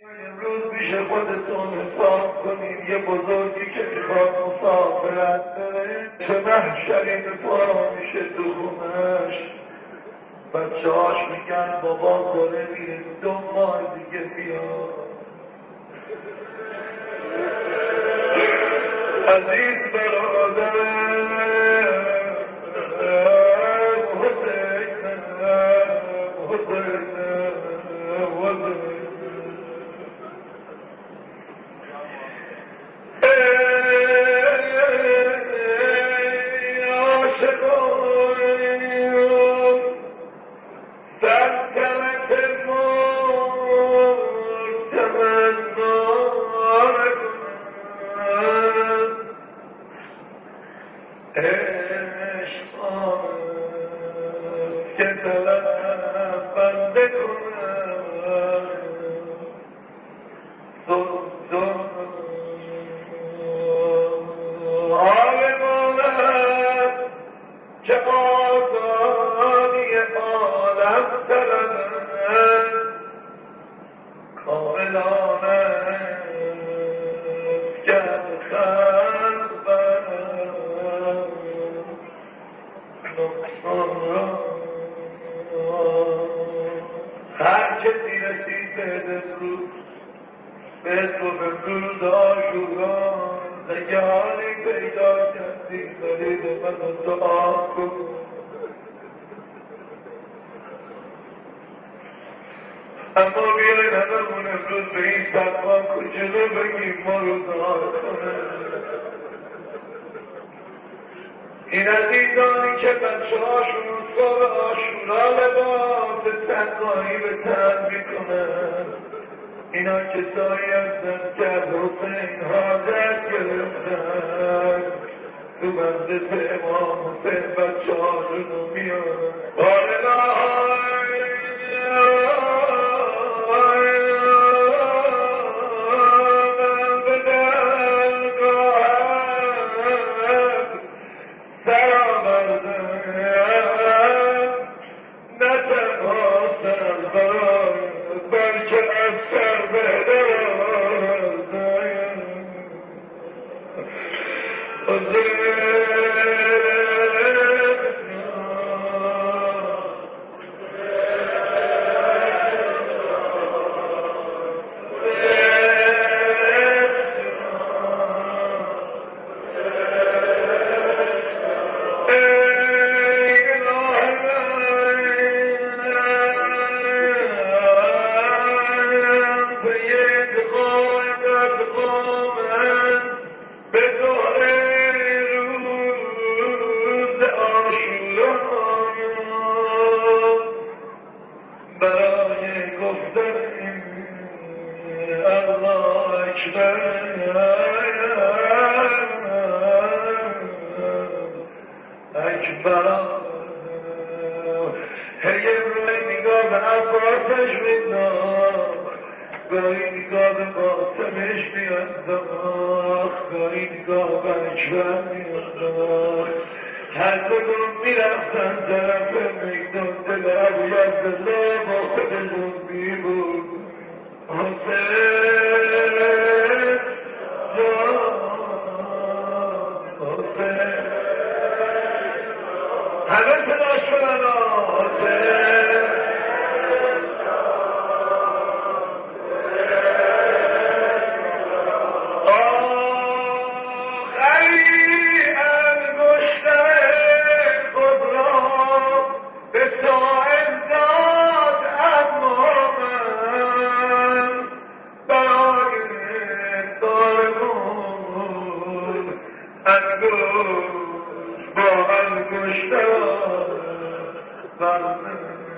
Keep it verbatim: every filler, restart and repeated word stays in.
امروز پیش خودتون حساب کنیم یه بزرگی که میخواد مسافرت بره چه محشری به پا میشه تو خونش. بچه هاش میگن بابا داره میره دو ماه دیگه بیاد. عزیز برادرم حسین حسین حسین هر کسی رسید به امروز به تو به روز آشورا نگاهی پیدا کردی دارید من دعا کن. اما بیاین هممون امروز به این سلمان کوچولو بگیم ما رو دعا کنه. این عزیزانی که بچه هاشون سال آشورا لباس تنهایی به تن میکنن، اینا کسایی هستن که از حسین حاجت گرفتن تو مجلس امام حسین بچه هاشونو میان. گاهی نگاه به قاسمش میاد دماغ، گاهی نگاه به اکبر میاد دماغ. هر کدوم میرفتن طرف میدان دل ابو عبدالله با خودشون میبود حسین جان حسین همه صدا شدن حسین با انگشتر